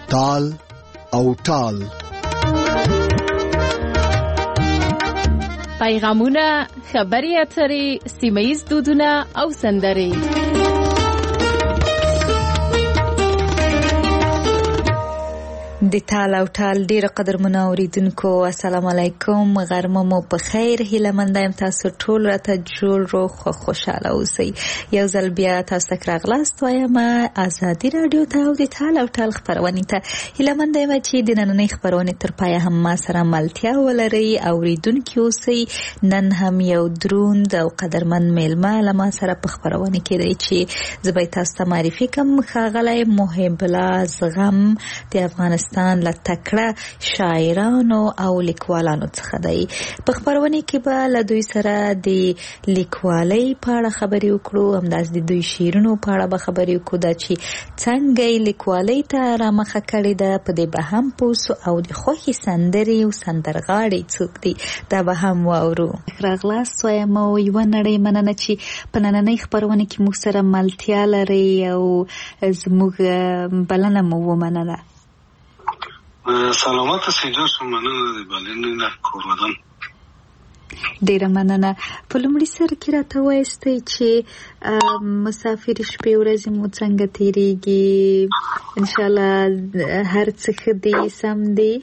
تال او ټال. پیغامونه، خبري اترې، سیمه‌ییز دودونه او سندرې. د تال او ټال ډیر قدرمن اوریدونکو، السلام علیکم. غرمه مو په خیر. هیله مند یم تاسو ټول راته جوړ روغ خوشاله اوسئ. یو ځل بیا تاسو ته راغلاست وایم آزادي رادیو ته او د تال او ټال خبرونه ته. هیله مند یم چې د نننۍ خبرونه تر پایه هم ما سره ملتیا ولرئ. اوریدونکو اوسئ. نن هم یو دروند او قدرمن میلمه لما سره په خبرونه کې دی چې زه به تاسو ته معرفي کوم. ښاغلی محب الله زغم د افغانستان له تکړه شاعرانو او لیکوالانو څخه دی. په خبرونه کې به له دوی سره د لیکوالۍ په اړه خبرې وکړو، همداس د دوی شعرونو په اړه به خبرې وکړو، دا چې څنګه لیکوالۍ ته رامخه کړې ده په دې به هم پوسو، او د خوښي سندرې او سندرغاړي څوک دي دا به هم واورو. راغلاست وایم او یو نړۍ مننه چې په نننۍ خبرونه کې موږ سره ملتیا لري او زموږ بلنه مو ومنله. سلامت سیجا شو، مننه د بلنې نه کوردم. ډیره مننه. په لومړي سر کې راته وایستئ چې مسافر شپې ورځې مو څنګه تیریږي؟ انشاءالله هر څه ښه دي، سم دي؟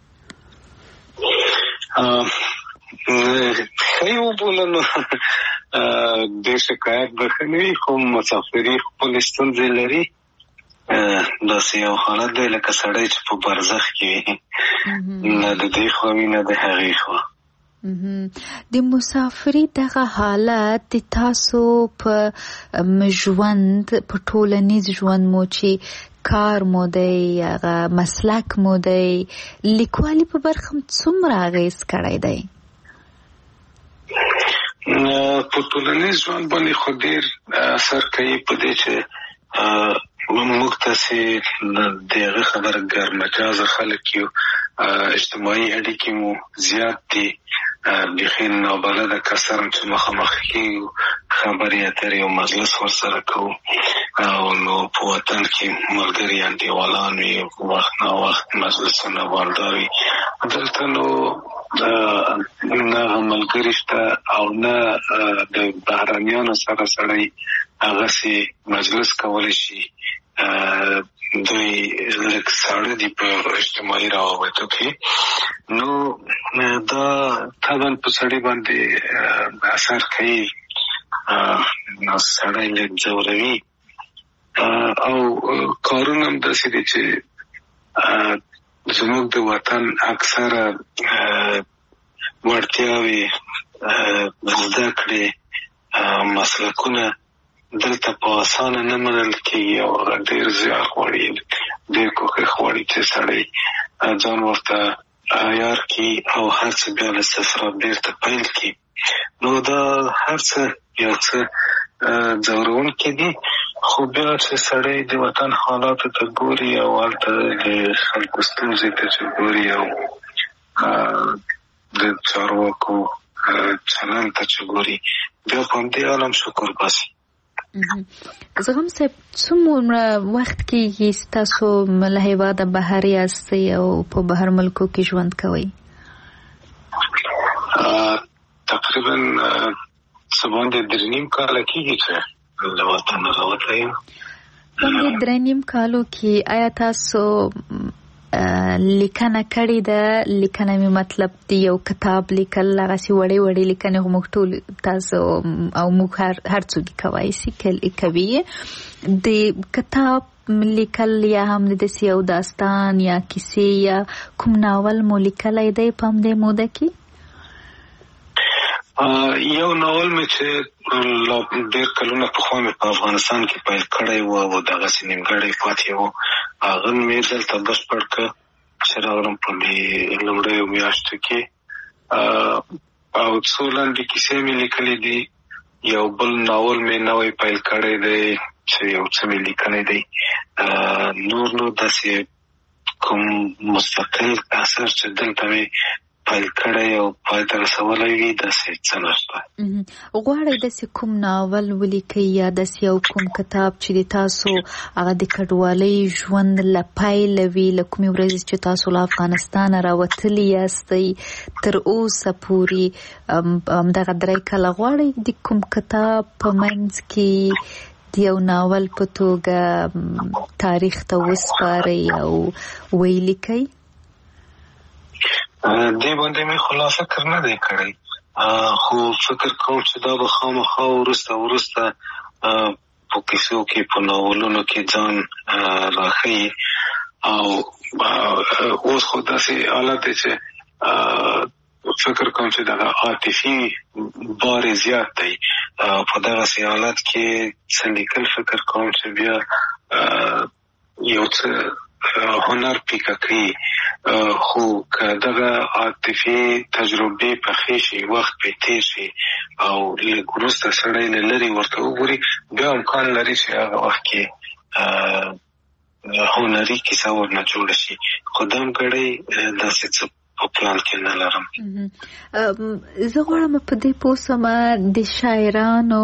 ښه یې وبولنو. ډېر شکایت به ښه نه وي، خو مسافري خپلې ستونزې لري. داسې یو حالت دی لکه سړی چې په برزخ کې وي، نه د دې خوا وي نه د هغې خوا. د مسافري دغه حالت د تاسو په ژوند، په ټولنیز ژوند مو چې کار مو دی، هغه مسلک مو دی، لیکوالي په برخه څومره اغېز کړی دی؟ په ټولنیز ژوند باندې خو ډېر اثر کوي په دې چې موږ تاسې د هغه خبره ګرمجازه خلک یو، اجتماعي اړیکې مو زیات دي، بیخي نابلده کسان چې مخامخ کېږو، خبرې اترې او مجلس ورسره کوو، او نو په وطن کې ملګري انډیوالان وي، وخت نا وخت مجلسونه والدار وي. دلته نو نه ملګري شته او نه د بهرنیانو سره سړی هغسې مجلس کولی شي. دوی لږ ساړه دي په اجتماعي روابطو کې. نو دا طبعا په سړي باندې اثر کوي، نو سړی لږ ځوروي. او کارونه هم داسې دي چې زموږ د وطن اکثره وړتیاوې، زده کړې، مسلکونه دلته په اسانه نه منل کېږي او ډېر زیار غواړي، ډېر کوښښ غواړي چې سړی ځان ورته عیار کړي او هر څه بیا له صفره بېرته پیل کړي. نو دا هر څه یو څه ځوروونکي دي، خو بیا چې سړی د وطن حالاتو ته ګوري او هلته د خلکو ستونزې ته چې ګوري او د چارواکو چلند ته چې ګوري، بیا په همدې عالم شکر باسي. زغم صاحب، څومره وخت کېږي ستاسو له هېواده بهر یاستئ او په بهر ملکو کې ژوند کوئ؟ تقریبا څه باندې 3.5 کاله کېږي چې له وطنه راوتلی یم. په دې 3.5 کالو کې آیا تاسو لیکنه کړې ده؟ لیکنه مې مطلب دی یو کتاب لیکل، هغسې وړې وړې لیکنې خو موږ ټول تاسو او موږ هر څوک کولی شي کوي. د کتاب لیکل یا هم د داسې یو داستان یا کیسې یا کوم ناول مو لیکلی دی په همدې موده کې؟ یو ناول مې چې ډېر کلونه پخوا مې په افغانستان کې پیل کړی و او دغسې نیمګړی پاتې و، هغه مې دلته بشپړ کړ چې راغلم په لومړیو میاشتو کې. او څو لنډې کیسې مې لیکلې دي. یو بل ناول مې نوی پیل کړی دی چې یو څه مې لیکلی دی. نور نو داسې کوم مستقل اثر چې دلته مې پیل کړی او پای ته رسولی وي داسې څه نشته. غواړئ داسې کوم ناول ولیکئ یا داسې یو کوم کتاب چې د تاسو هغه د کډوالۍ ژوند له پیله وي له کومې ورځې چې تاسو له افغانستانه راوتلي یاستئ تر اوسه پورې همدغه 3 کاله غواړئ د کوم کتاب په منځ کې د یو ناول په توګه تاریخ ته وسپارئ او ویلیکئ؟ دې باندې مې خو لا فکر نه دی کړی، خو فکر کوم چې دا به خامخا وروسته په کیسو کې په ناولونو کې ځان راښیي. او اوس خو داسې حالت دی چې فکر کوم چې دغه عاطفي بار زیات دی. په دغسې حالت کې څه لیکل فکر کوم چې بیا یو څه هنر پیکه کوي. خو که دغه عاطفي تجربې پخې شي، وخت پې تېر شي او لږ وروسته سړی له لرې ورته وګوري، بیا امکان لري چې هغه وخت کې هنري کیسه ورنه جوړه شي. خو دمګړی داسې څه په پلان کې نه لرم. زه غواړم په دې پوه شم د شاعرانو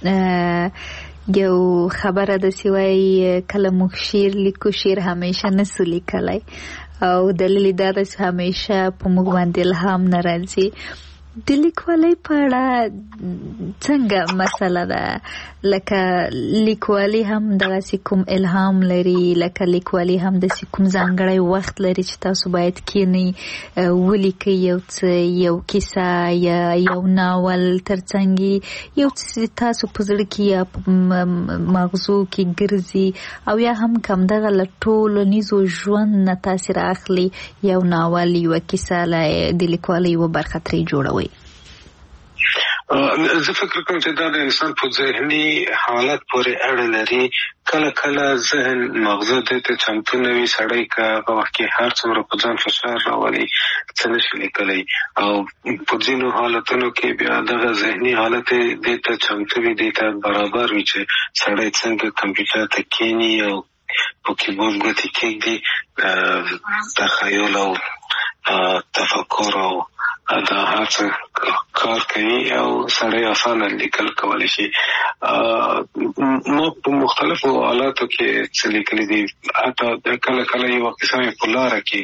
یو خبره داسې وایي کله موږ شعر لیکو شعر همیشه نسو لیکلی او دلیل دا ده چې همیشه په موږ باندې الهام نه راځي. د لیکوالۍ په اړه څنګه مسله ده؟ لکه لیکوالي هم دغسې کوم الهام لري، لکه لیکوالي هم داسې کوم ځانګړی وخت لري چې تاسو باید کینئ ولیکئ یو څه، یو کیسه یا یو ناول، ترڅنګ یو څه تاسو په زړه کې یا په مغزو کې ګرځي او یا هم کم دغه له ټولنیزو ژوند نه تاثیر اخلي، یو ناول یوه کیسه د لیکوالۍ یوه برخه ترې جوړوئ. زه فکر کوم چې دا د انسان په ذهني حالت پورې اړه لري. کله کله ذهن مغزه دې ته چمتو نه وي، سړی که هغه وخت کې هر څومره په ځان فشار راولي څه نشي لیکلی، او په ځینو حالتونو کې بیا دغه ذهني حالت دې ته چمتو وي، دې ته برابر وي چې سړی څنګه کمپیوټر ته کښېني او په کیبورډ ګوتې کېږدي، تخیل او تفکر او دا هر څه کار کوي او سړی اسانه لیکل کولی شي. ما په مختلفو حالاتو کې څه لیکلي دي، حتی کله کله یوه کیسه مې په لاره کې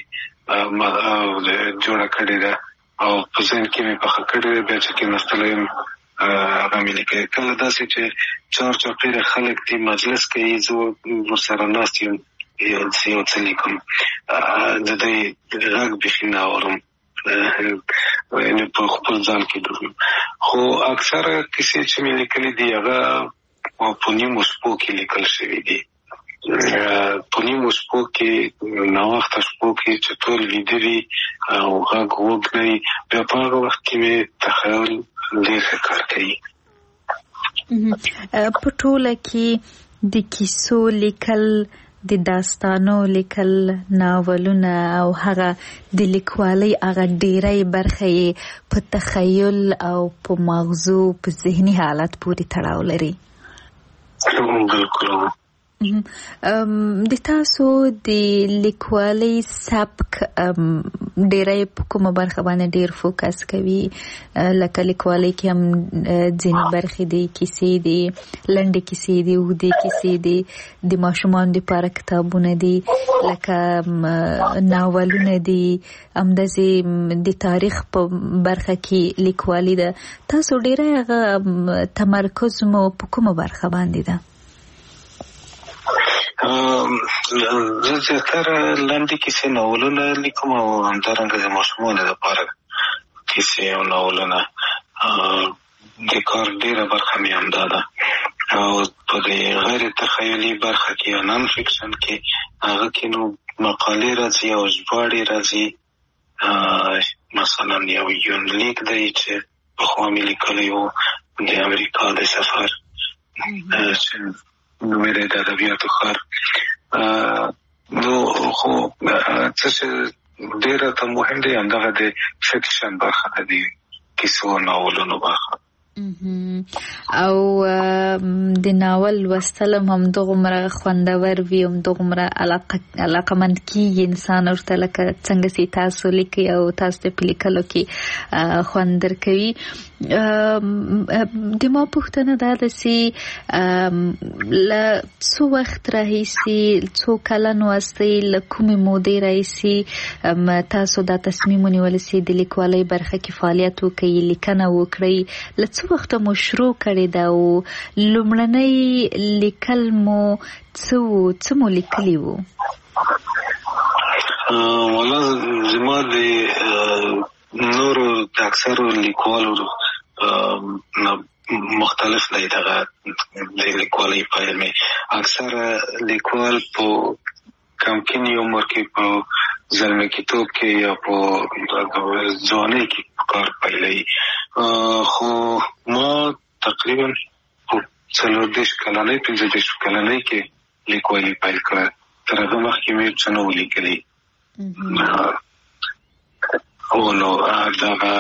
جوړه کړې ده او په ذهن کې مې پخه کړې ده، بیا چې کېناستلی یم هغه مې لیکلي. کله داسې چې چارچاپېره خلک دي مجلس کوي، زه ورسره ناست یم یو څه لیکم، د دوی غږ بیخي نه اورم، یعنې په خپل ځان کې ډوب. خو اکثره کیسې چې مې لیکلي دي هغه په نیمو شپو کې لیکل شوي دي. په نیمو شپو کې، ناوخته شپو کې چې ټول ویده وي او غږ وږ نه وي، بیا په هغه وخت کې مې تخیل ډېر ښه کار کوي. په ټوله کې د کیسو لیکل، د داستانو لیکل، ناولونه او هغه د لیکوالۍ هغه ډیری برخه یې په تخیل او په مغزو په ذهني حالت پورې تړاو لري. بالکل. د تاسو د لیکوالۍ سبک ډیری په کومه برخه باندې ډیر فوکس کوي؟ لکه لیکوالۍ کې هم ځینې برخې دي، کیسې دي، لنډې کیسې دي، اوږدې کیسې دي، د ماشومانو لپاره کتابونه دي، لکه ناولونه دي، همداسې د تاریخ په برخه کې لیکوالي ده. تاسو ډیری هغه تمرکز مو په کومه برخه باندې ده؟ زه زیاتره لنډې کیسې ناولونه لیکم او همدارنګه د ماشومانو لپاره کیسې او ناولونه. د کار ډېره برخه مې همدا ده. او په دې غیر تخیلي برخه کې یا نان فکشن کې هغه کې نو مقالې راځي او ژباړې راځي. مثلا یو یونلیک دی چې پخوا مې لیکلی و د امریکا د سفر، چې نومې دی د ادبیاتو ښار. نو خو څه چې ډېره ته مهم دی همدغه د فکشن برخه ده، د کیسو او ناولونو برخه. او د ناول لوستل هم دغومره خوندور وي، هم دغومره علاقمند کیږي انسان ورته، لکه څنګه چې تاسو لیکي او تاسو ته په لیکلو کې خوند درکوي. د ما پوښتنه دا ده چې له څو وخت راهیسې، څو کلن واستئ، له کومې مودې راهیسې تاسو دا تصمیم ونیولی چې د لیکوالۍ برخه کې فعالیت وکړئ، لیکنه وکړئ؟ له څو وخته مو شروع کړې ده او لومړنۍ لیکل مو څه مو لیکلي وو؟ والله زما د نورو د اکثرو لیکوالو مختلف دی دغه د لیکوالۍ پیل مې. اکثره لیکوال په کمکینی عمر کې په زلمیتوب کې یا په ځوانۍ کې کار پیلوي، خو ما تقریبا په 40 کلنۍ 50 کلنۍ کې لیکوالي پیل کړه. تر هغه مخکې مې څه نه وو لیکلي. او نو دغه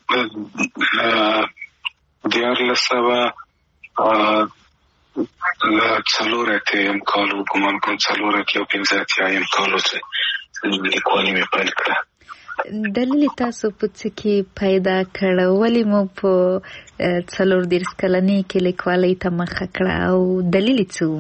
14 کالو ګمان کوم 14 یا 15 کالو چې لیکوالي مې پیل کړه. دلیل تاسو په څه کې پیدا کړ؟ ولې مو په 14 کلنۍ کې لیکوالۍ ته مخه کړه او دلیل څه و؟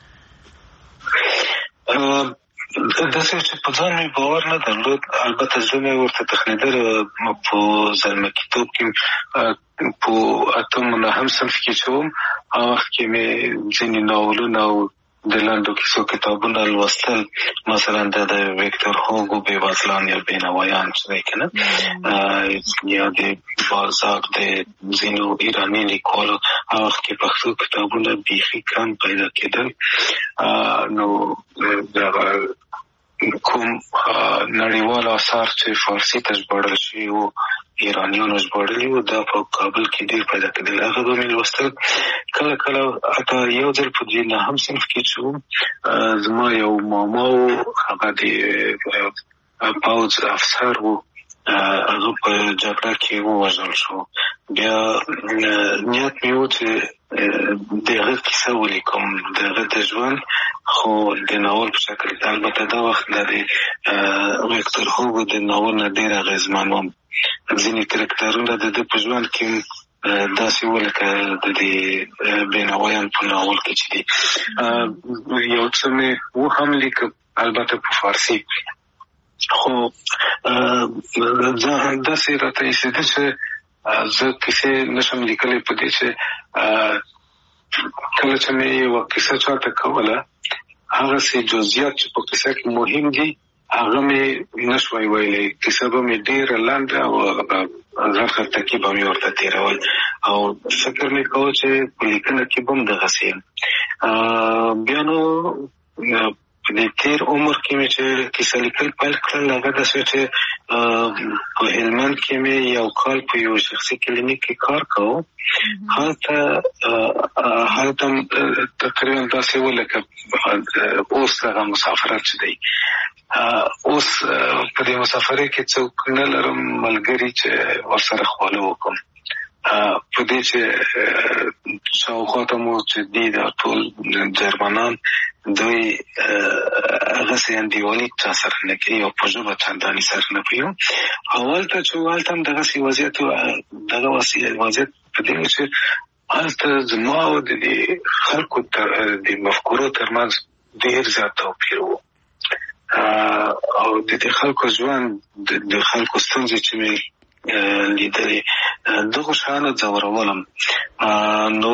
داسې چې په ځان مې باور نه درلود. البته زه مې ورته تخنیدل په زلمیتوب کې په 8 صنف کې چې وم، هغه وخت کې مې ځینې ناولونه او د لنډو کیسو کتابونه لوستل. مثلا د ویکتور هوګو بېوزلان یا بېنوایان چې دی که نه، یا د بالزاک د ځینو ایراني لیکوالو هغه وخت کې پښتو کتابونه بیخي کم پیدا کېدل. نو دغه کوم نړیوال آثار چې فارسي ته ژباړل شوي وو، ایرانیانو ژباړلي وو، دا په کابل کې ډېر پیدا کېدل. هغه به مې لوستل. کله کله حتی یو ځل په 9 صنف کې چې وم، زما یو ماما وو، هغه د پوځ افسر وو، هغه په جګړه کې ووژل شو. بیا نیت مې و چې د هغه کیسه ولیکم، د هغه د ژوند، خو د ناول په شکل. البته دا وخت د ویکتور هوګو د ناول نه ډېر اغېزمن وم. ځینې کرکټرونه د ده په ژوند کې داسې وو لکه د دې بېنوایان په ناول کې چې دي. یو څه مې و هم لیکم، البته په فارسي، خو داسې راته ایسېده چې زه کیسې نشم لیکلی په دې چې کله چې مې یوه کیسه چاته کوله، هغه سې جزئیات چې په کیسه کې مهم دي هغه مې نشوی ویلی. کیسه به مې ډېره لنډه او غرخه ټکي به مې ورته تېرول او فکر مې کوه چې په لیکنه کې به هم دغسې یم. بیا نو په دې تېر عمر کې مې چې کیسه لیکل پیل کړل، هغه داسې چې په هلمند کې مې یو کال په یو شخصي کلینیک کې کار کوم. هلته تقریبا داسې و لکه اوس هغه مسافرت چې دی. اوس په دې مسافرۍ کې څوک نه لرم ملګري چې ورسره خواله وکړم. په دې چې شاوخوا ته مو چې دي دا ټول جرمنان، دوی هغسې انډیوالي چا سره نه کوي او په ژبه چندانې سره نه پوهېږم. هلته چې هلته هم دغسې وضعیت و. دغه وضعیت په دې چې هلته زما او د دې خلکو د مفکورو ترمنځ ډېر زیات توپیر و. او د دې خلکو ژوند، د خلکو ستونزې چې مې لیدلې، دغو شیانو ځورولم. نو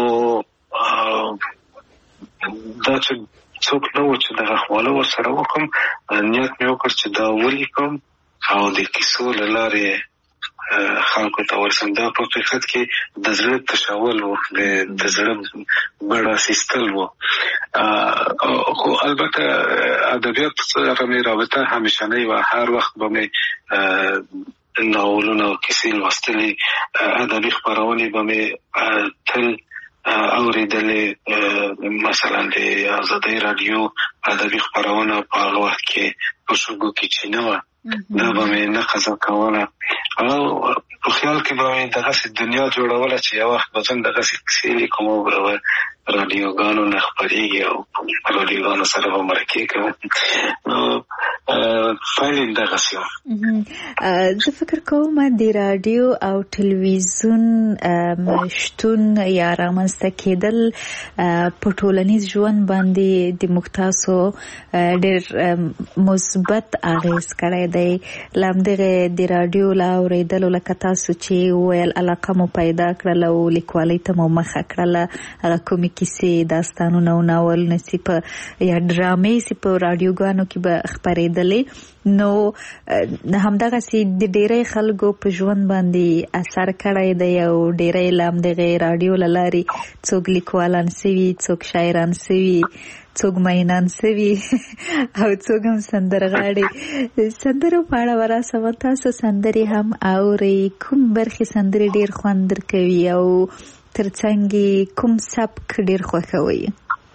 دا چې څوک نه و چې دغه خواله ورسره وکړم، نیت مې وکړ چې دا ولیکم او د کیسو له لارې خلکو ته ورسم. دا په حقیقت کې د زړه تشول و، د زړه بړه سیستل و. خو البته ادبیات سره مې رابطه همیشنۍ وه. هر وخت به مې ناولونه او کیسې لوستلې، ادبي خپرونې به مې تل اورېدلې. مثلا د ازادۍ راډیو ادبي خپرونه په هغه وخت کې په شګو کې چې نه وه، دا به مې نه قضا کوله او په خیال کې به مې دغسې دنیا جوړوله چې یو وخت به زه دغسې کیسې لیکم او راډیوګانو نه خپرېږي او راډیوګانو سره به مرکې کوم نو پیل یې دغسې و. زه فکر کوم د راډیو او ټلویزیون شتون یا رامنځته کېدل په ټولنیز ژوند باندې د موږ تاسو ډېر مثبت اغېز کړی دی. له همدغې د راډیو له اورېدلو لکه تاسو چې وویل علاقه مو پیدا کړله او لیکوالۍ ته مو مخه کړله، هغه کومې کیسې، داستانونه او ناولونه چې په یا ډرامې چې په راډیوګانو کې به خپرېدلې، نو همدغسې د ډېری خلکو په ژوند باندې اثر کړی دی او ډېری له همدغې راډیو له لارې څوک لیکوالان سوي، څوک شاعران سوي، څوک مینان سوي او څوک هم سندرغاړي. سندرو په اړه به راسم، تاسو سندرې هم اورئ؟ کوم برخې سندرې ډېر خوند درکوي او ترڅنګ کوم سبک ډېر خوښوئ؟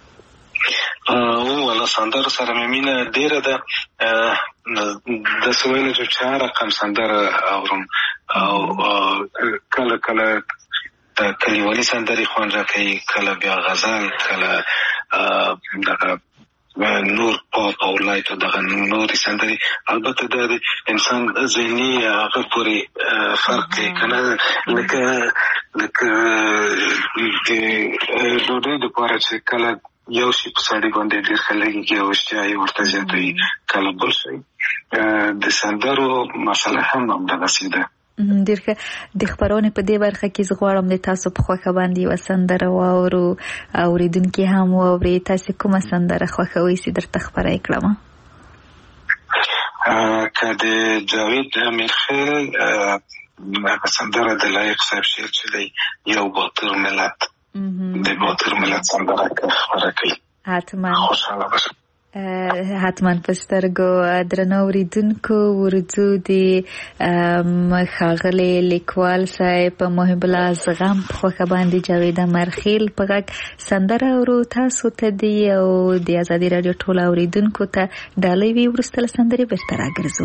والا سندرو سره مې مینه ډېره ده. داسې ویلی چې هر رقم سندره اورم او کله کله د کلیوالي سندرې خوند راکوي، کله بیا غزل، کله دغه نور پاپ او لایټ او دغه نورې سندرې. البته دا د انسان ذهني هغه پورې فرق کوي که نه، لکه د ډوډۍ دپاره چې کله یو شي په سړي باندې ډېر ښه لګېږي او اشتها یې ورته زیاتوي، کله بل شی. د سندرو مسله هم همدغسې ده. ډېر ښه. د خپرونې په دې برخه کې زه غواړم د تاسو په خوښه باندې یوه سندره واورو، اورېدونکي هم واوري. تاسې کومه سندره خوښوئ چې درته خپره یې کړم؟ که د جاوید امیرخیل هغه سندره د لایق صاحب شعر چې دی یو باتور ملت، د باتور ملت سندره خپره کوي، خوشحاله باشم. حتما په سترګو. درنو اورېدونکو، ورځو د ښاغلي لیکوال صاحب محب الله زغم په خوښه باندې جاوید امیرخیل په غږ سندره اورو. تاسو ته دی او د ازادي راډیو ټول اورېدونکو ته ډالۍ وي. وروسته له سندرې بېرته راګرځو.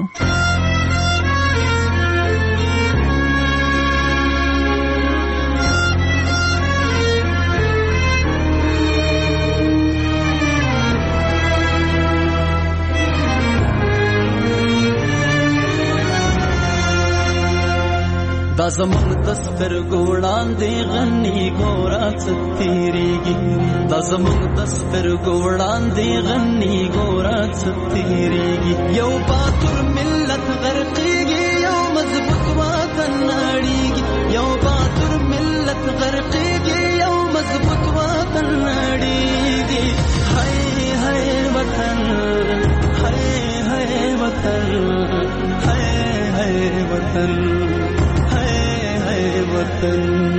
دا زمون دستر ګوړان دی غنی ګورا ستیریږي، دا زمون دستر ګوړان دی غنی ګورا ستیریږي. یو باتور ملت غرقیږي، یو مضبوط وطن نړیږي. یو باتور ملت غرقیږي، یو مضبوط وطن نړیږي. هاي هاي وطن، هاي هاي وطن، هاي هاي وطن، وطن.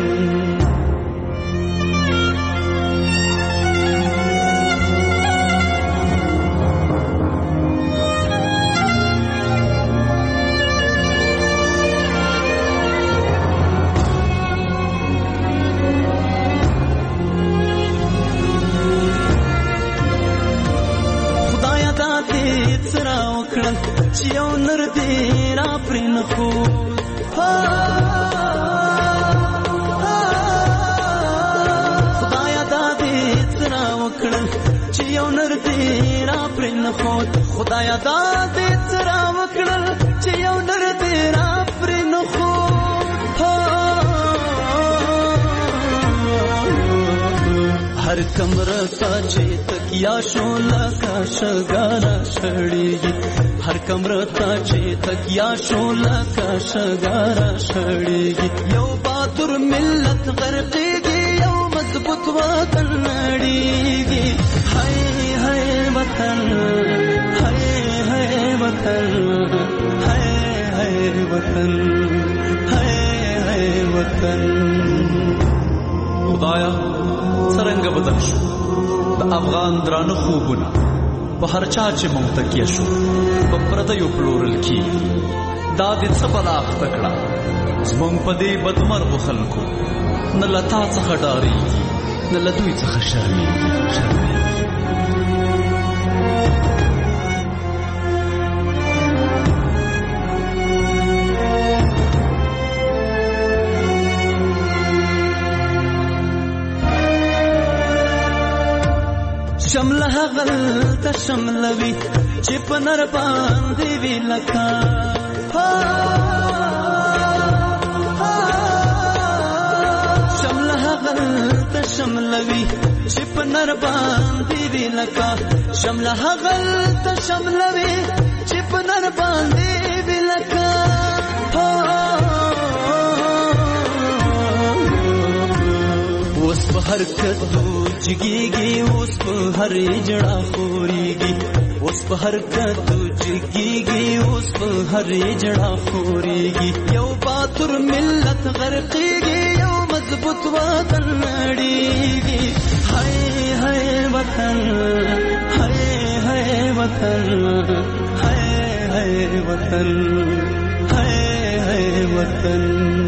خدایا دا دې سره وکړل چې یو نر دې را پرې نه خو خدایا دا دې سره وکړل چې یو نر دې را پرې نه خو. هر کمره تا چې تکیا شو لکه شګاره شړېږي، هر کمره تا چې تکیا شو لکه شګاره شړېږي. یو باتور ملت غرقېږي، یو مضبوط وطن نړېږي. هاي هاي وطن، هاي هاي وطن، هاي هاي وطن، هاي هاي وطن. خدایا څرنګه بدل شو د افغان درانه خوبونه، په هر چا چې مونږ تکیه شو په پردیو پلورل کېږي. دا دې څه بلا اخته کړه زمونږ په دې بدمرغو خلکو، نه له تا څخه ډارېږي، نه له دوی څخه شرمېږي. هغل ته شملوي چې په نر باندې وی لکه شمله هغل ته شملوي چې په نر باندې وی لکه شمله هغل ته شملوي چې په نر باندې وی لکه اوس په هر کدو جګيږي اوس په هر جړه خوريږي اوس په هر کدو جګيږي اوس په هر جړه خوريږي یو باتور ملت غرقيږي یو مضبوط وطن نړيږي هاي هاي وطن هاي هاي وطن هاي هاي وطن هاي هاي وطن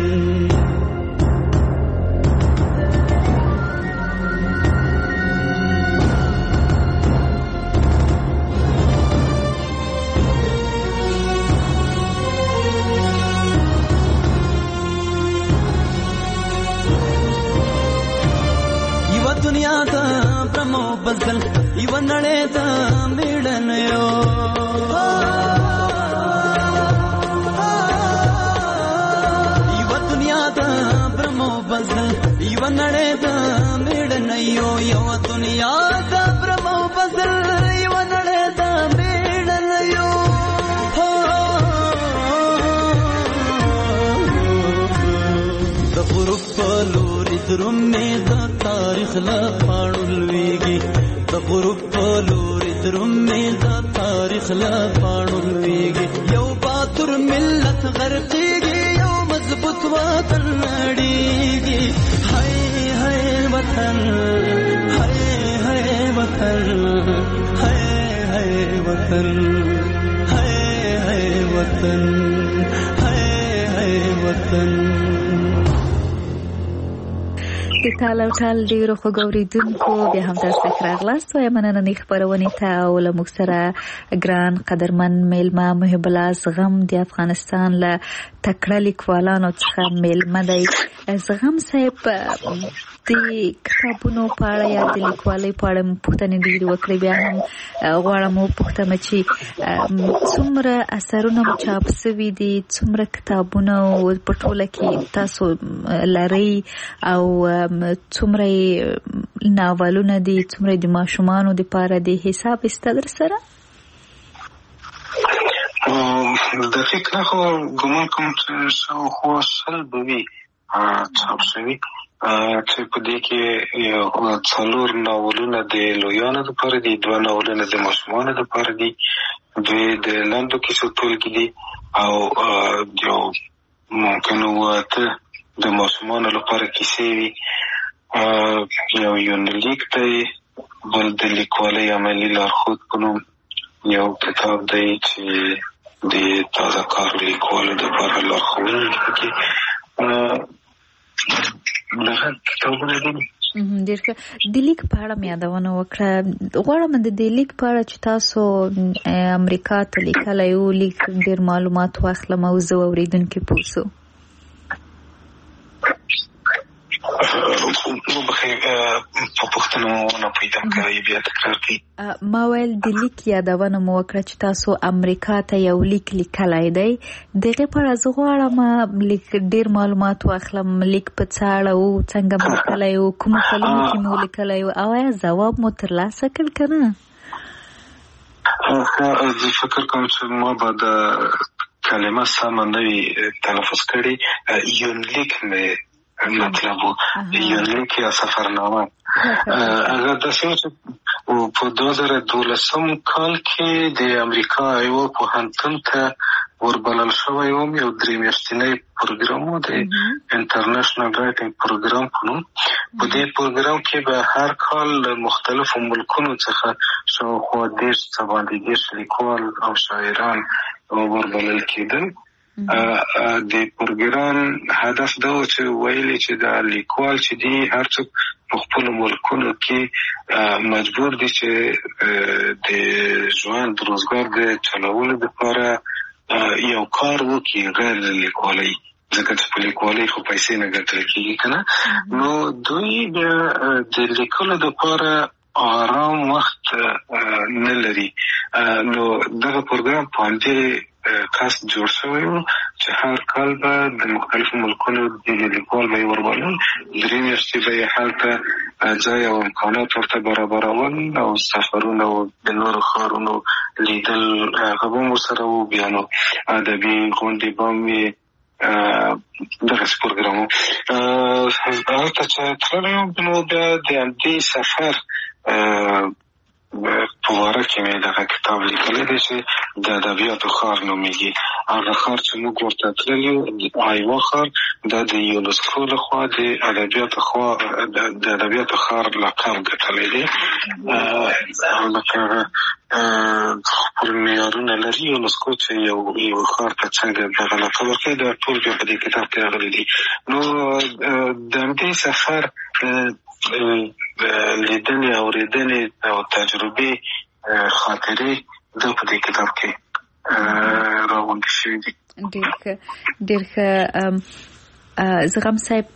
دنیا ته برمو بزل یو نړۍ ته میړن یو یو دنیا ته برمو بزل یو نړۍ ته میړن یو یو دنیا ته برمو بزل یو نړۍ ته میړن یو د غروب په لوري درومې د تاریخ لا پاړولېږي د غروب په لوري درومې د تاریخ لا پاړولېږي یو باتور ملت غرقېږي یو مضبوط وطن نړېږي هاي هاي وطن هاي هاي وطن هاي هاي وطن هاي هاي وطن هاي هاي وطن د تال او تال ډیرو خوږو اوریدونکو بیا هم تاسو راغلاست وای مننه نه خبرونه ته او له موږ سره ګران قدرمن میلمه محب الله زغم د افغانستان له تکړه لیکوالانو څخه میلمه دی زغم صاحب د کتابونو په اړه یا د لیکوالۍ په اړه پوښتنې ډېرې وکړې بیا هم غواړم وپوښتم چې څومره اثرونه مو چاپ سوي دي څومره کتابونه په ټوله کې تاسو لرئ او څومره ناولونه دي څومره د ماشومانو دپاره د حساب سته در سره دقیق نه خو ګمان کوم چې شاوخوا 100 به وي چاپ شوي چې په دې کې یو 4 ناولونه د لویانو دپاره دي 2 ناولونه د ماشومانو دپاره دي 2 د لنډو کیسو ټولګې دي او یو ممکن 8 د ماشومانو لپاره کیسې وي یو یونلیک دی بل د لیکوالۍ عملي لارښود په نوم یو کتاب دی چې د تازه کارو لیکوالو دپاره لارښوونکی پکې دغه کتابونه دي ډېر ښه د لیک په اړه مې یادونه وکړه غواړم د دې لیک په اړه چې تاسو امریکا ته لیکلی و لیک ډېر معلومات واخلم او زه اورېدونکي پوه شو ما ویل د لیک یادونه مو وکړه چې تاسو امریکا ته یو لیک لیکلی دی دغه په اړه زه غواړم لیک ډېر معلومات واخلم لیک په څه اړه و څنګه مو لیکلی و کومو کلونو کې مو لیکلی و او آیا ځواب مو ترلاسه کړ که نه زه فکر کوم چې ما به د کلمه سمه نه وي تلفظ کړې یونلیک مې مطلب یونلیک یا سفرنامه هغه داسې و چې په 2012 کال کې د امریکا یو پوهنتون ته وربلل شوی وم یو 3 میاشتنی پروګرام و د انټرنیشنل رایټینګ پروګرام په نوم په دې پروګرام کې به هر کال مختلفو ملکونو څخه شاوخوا 10 څه باندې 10 لیکوال او شاعران وربلل کېدل د پروګرام هدف دا و چې ویلي چې دا لیکوال چې دی هر څوک په خپل ملکونو کې مجبور دي چې د ژوند روزګار د چلولو لپاره یو کار وکړي غیر لیکوالۍ ځکه چې په لیکوالۍ خو پیسې نه ګټل کېږي که نه نو دوی د لیکلو لپاره آرام وخت نه لري. نو دغه پروګرام په همدې کاست جوړ شوی و چې هر کال به د مختلفو ملکونو د لیکوال به یې وربلل، 3 میاشتې به یې هلته ځای او امکانات ورته برابرول او سفرونه او د نورو ښارونو لیدل هغه به ورسره و. بیا نو ادبي غونډې به مې دغسې پروګرام و. هلته چې تللی وم نو بیا د همدې سفر په باره کې مې دغه کتاب لیکلی دی چې د ادبیاتو ښار نومیږي. هغه ښار چې موږ ورته تللي وو آیوا ښار، دا د یونسکو لخوا د ادبیاتو ښار لقب ګټلی دی. لکه هغه خپل معیارونه لري یونسکو چې یو ښار ته څنګه دغه لقب ورکوي، دا ټول بیا په دې کتاب کې راغلي دي. نو د همدې سفر لیدنې اورېدنې او تجربې خاطرې دا په دې کتاب کې راغونډې شوي دي. ډېر ښه. زغم صاحب،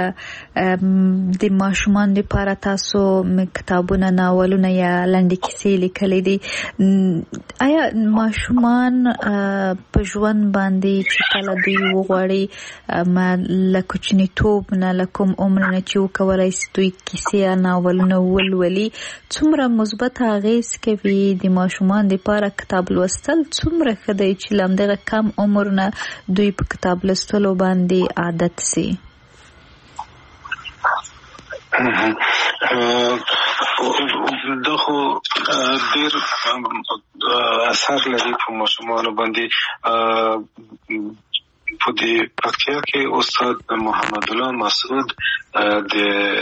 د ماشومان لپاره تاسو کتابونه، ناولونه یا لنډې کیسې لیکلې دي. آیا ماشومان په ژوند باندې چې کله دوی وغواړي له کوچنیتوب نه له کوم عمر نه چې وکولی شي دوی کیسې یا ناولونه ولولي، څومره مثبت اغېز کوي د ماشومان لپاره کتاب لوستل؟ څومره ښه دی چې له همدغه کم عمر نه دوی په کتاب لوستلو باندې عادت سي؟ دا خو ډېر اثر لري په ماشومانو باندې. په دې پکتیا کې استاد محمد الله مسعود د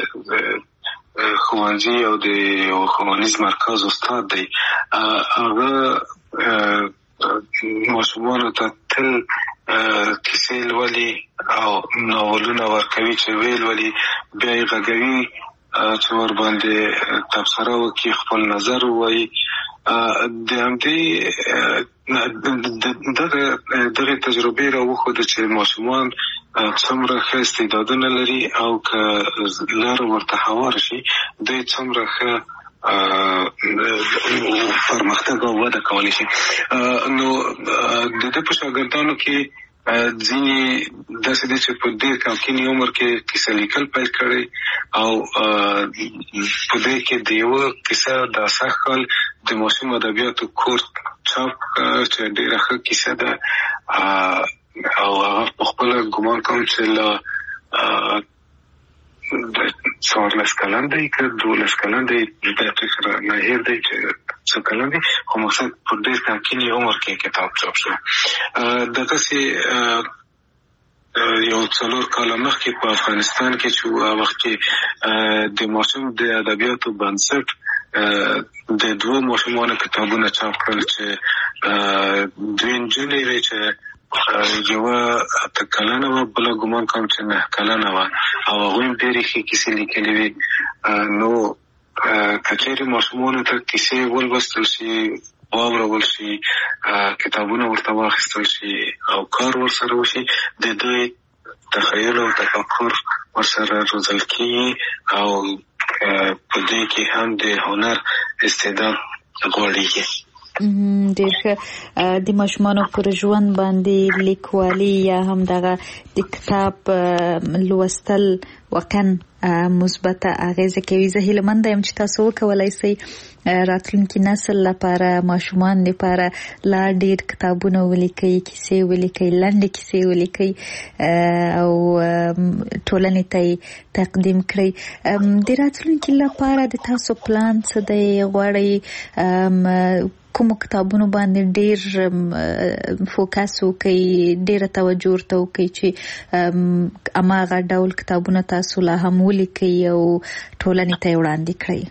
ښوونځي او د ښوونیز مرکز استاد دی. هغه ماشومانو ته تل کیسې لولي او ناولونه ورکوي چې ویل ولي، بیا یې غږوي چې ورباندې تبصره وکړي، خپل نظر ووایي. د همدې دغه تجربې راوښوده چې ماشومان څومره ښه استعدادونه لري او که لاره ورته هواره شي دوی څومره ښه پرمختګ او وده کولی شي. نو د ده په شاګردانو کې ځینې داسې دي چې په ډېر کمکیني عمر کې کیسه لیکل پیل کړی او په دې کې د یوه کیسه د سږ کال د ماشوم ادبیاتو کورس چاپ چې ډېره ښه کیسه ده او هغه په خپله ګمان کوم چې له 14 کلن دی که 12 کلن دی، دقیق نه هیر دی چې څو کلن دی، خو مقصد په ډېر کمکیني عمر کې کتاب چاپ شو. دغسې یو 4 کاله مخکې په افغانستان کې چې وخت کې د ماشوم د ادبیاتو بنسټ د 2 ماشومانو کتابونه چاپ کړل چې 2 نجونې وې چې یوه 8 کلنه وه، بله ګمان کوم چې 9 کلنه وه او هغوی هم ډېرې ښې کیسې لیکلې وې. نو که چېرې ماشومانو ته کیسې ولوستل شي، واورول شي، کتابونه ورته واخیستل شي او کار ورسره وشي، د دوی تخیل او تفکر ورسره روزل کېږي او په دې کې هم د هنر استعداد غوړېږي. ډېر ښه. د ماشومانو پر ژوند باندې لیکوالي یا هم دغه د کتاب لوستل واقعا مثبته اغیزه کوي. زه هیلهمنده یم چې تاسو وکولای شئ راتلونکي نسل لپاره، ماشومان لپاره لا ډېر کتابونه ولیکئ، کیسې ولیکئ، لنډې کیسې ولیکئ او ټولنې ته یې تقدیم کړئ. د راتلونکي لپاره د تاسو پلان څه دی؟ غواړئ کومو کتابونو باندې ډېر فوکس وکړئ، ډېره توجه ورته وکړئ چې هماغه ډول کتابونه تاسو لا هم ولیکئ او ټولنې ته یې وړاندې کړئ؟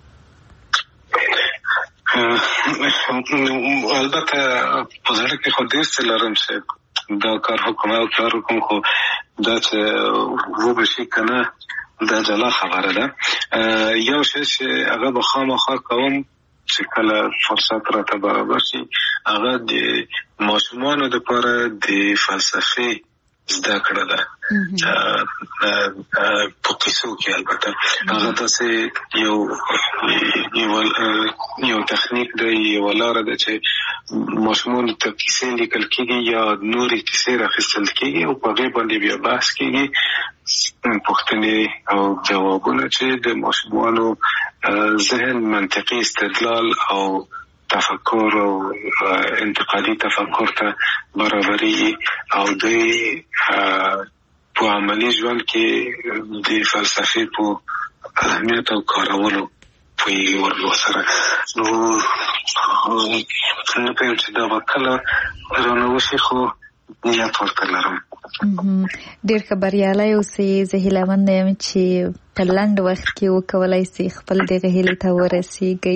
البته په زړه کې خو ډېر څه لرم چې دا کار وکړم او کار وکړم، خو دا چې وبه شي که نه دا جلا خبره ده. یو شی چې هغه به خامخا کوم چې کله فرصت راته برابر شي، هغه د ماشومانو لپاره د فلسفې زده کړه ده په کیسو کې. البته هغه داسې یو یو تخنیک دی، یو لاره ده چې ماشومانو ته کیسې لیکل کېږي یا نورې کیسې راخیستل کېږي او په هغې باندې بیا بحث کېږي، پوښتنې او ځوابونه چې د ماشومانو ذهن منطقي استدلال او تفکر او انتقادي تفکر ته برابرېږي او دوی په عملي ژوند کې د فلسفې په اهمیت او کارولو پوهېږي ورسره. نو نه پوهېږم چې دا به کله رانه وشي، خو نیت ورته لرم. ډېر ښه بریالی اوسئ. زه هیلهمنده یم چې په لنډ وخت کې وکولای شئ خپل دغه هیلې ته ورسیږئ.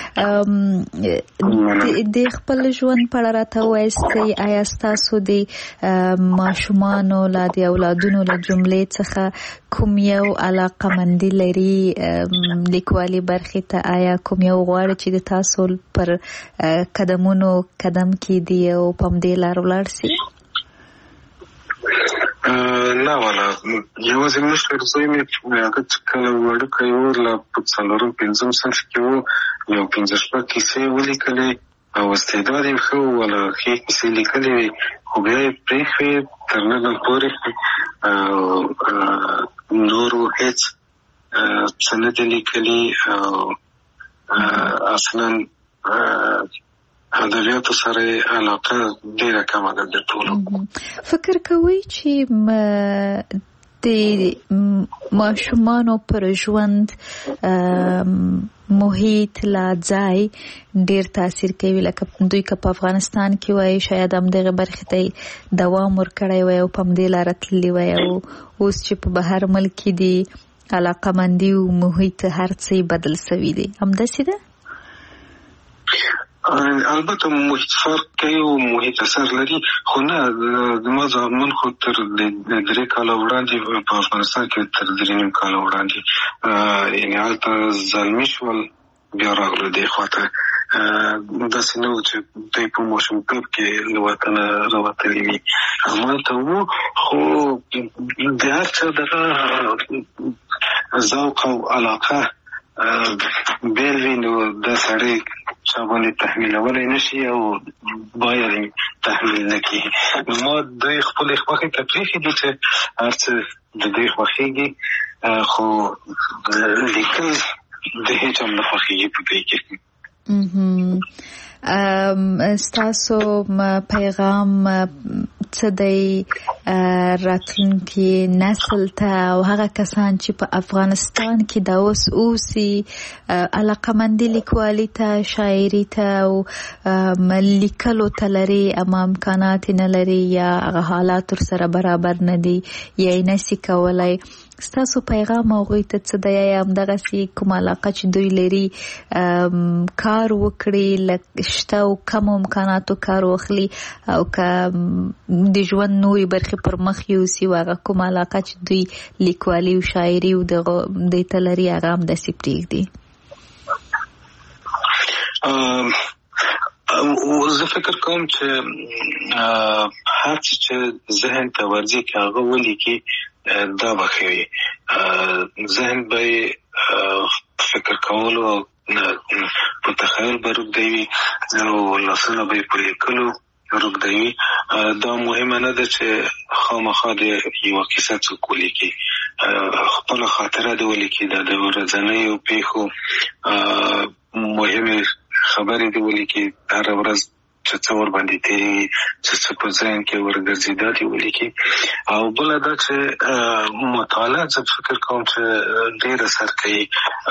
د خپل ژوند په اړه راته ووایئ، آیا ستاسو د ماشومانو له د اولادونو له جملې څخه کوم یو علاقه‌مندي لري لیکوالي برخې ته؟ آیا کوم یو غواړي چې د تاسو پر قدمونو قدم کېږدي او په همدې لار ولاړ شي؟ نه والا، یوازې مشر زوی مې هغه چې کله وړوکی و، له 4-5 صنف کې و، یو 5-6 کیسې ولیکلې او استعداد یې ښه و، والا ښې کیسې لیکلې وې، خو بیا یې پرېښوې تر ننه پورې نورو هېڅ څه نه دي لیکلي او اصلا ادبیاتو سره علاقه ډېره کمه ده د ټولو. فکر کوئ چې د ماشومانو پر ژوند محیط لا ځای ډېر تاثیر کوي؟ لکه دوی که په افغانستان کې وای شاید همدغه برخې ته دوام ورکړی وای او په همدې لاره تللي وای، او اوس چې په بهر ملک کې دي علاقه‌مندي او محیط هر څه بدل شوي دي، همداسې ده؟ البته محیط فرق کوي او محیط اثر لري، خو نه زما زامن خو تر 3 کاله وړاندې په افغانستان کې تر 3.5 کاله وړاندې یعنې هلته زلمي شول، بیا راغلو دې خواته. داسې نه و چې دوی په ماشومتوب کې له وطنه راوتلي وي، همالته وو، خو د هر چا دغه ذوق او علاقه بیل وي، نو دا سړی چا باندې تحمیلولی نشي او باید تحمیل نه کړي. ما دوی خپلې خوښې ته پرېښي دي چې هر څه د دوی خوښېږي، خو لیکل د هېچا نه خوښېږي په دوی کې. ستاسو پیغام څه دی راتلونکي نسل ته او هغه کسان چې په افغانستان کې دا اوس اوسي، علاقه‌مندي لیکوالي ته، شاعري ته او لیکلو ته لري اما امکانات نه لري یا هغه حالات ورسره برابر نه دي یا یې نشي کولی، ستاسو پیغام هغوی ته څه دی؟ یا همدغسې کوم علاقه چې دوی لري کار وکړي، شته او کم امکاناتو کار واخلي، او که د ژوند نورې برخې پر مخ یوسي، هغه کوم علاقه چې دوی لیکوالي او شاعري او دې ته لري هغه همداسې پرېږدي؟ زه فکر کوم چې هر څه چې ذهن ته ورځي که هغه ولیکي دا به ښه وي. ذهن به فکر کولو او په تخیل به روږدوي او لاسونه به یې په لیکلو روږدوي. دا مهمه نه ده چې خامخا د یوه کیسه څوک ولیکي، خپله خاطره دې ولیکي، د ورځنیو پیښو مهمې خبرې دې ولیکي، هره ورځ چې څه ورباندې تېرېږي، چې څه په ذهن کې ورګرځي دا دې ولیکي. او بله دا چې مطالعه زه فکر کوم چې ډېر اثر کوي.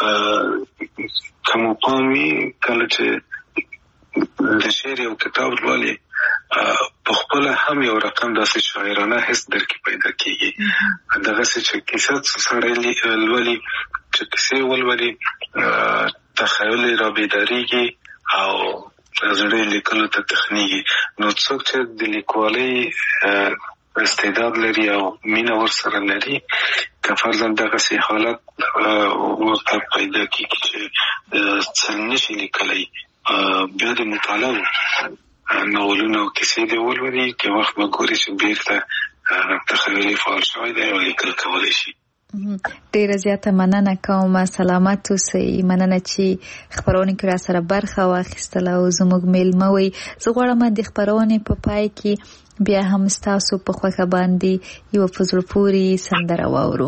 که مو پام وي کله چې د شعر یو کتاب لولي په خپله هم یو رقم داسې شاعرانه حس درکې پیدا کېږي. دغسې چې کیسه سړی لولي، چې کیسې ولولي، تخیل یې رابیدارېږي او زړه لیکلو ته تخنیږي. نو څوک چې د لیکوالۍ استعداد لري او مینه ورسره لري، که فرضاً دغسې حالت ورته پیدا کېږي چې څه نشي لیکلی، بیا د مطالعه ناولونه او کیسې دې ولولي، که وخت به ګوري چې بېرته تخیل یې فعال شوی دی او لیکل کولی شي. ډیره زیاته مننه کوم. سلامت اوسئ. مننه چې خبرونه کې را سره برخه واخیستله او زموږ میلمه وي. زه غواړم د خبرونه په پای کې بیا هم ستاسو په خوښه باندې یو په زړه پورې سندره واورو.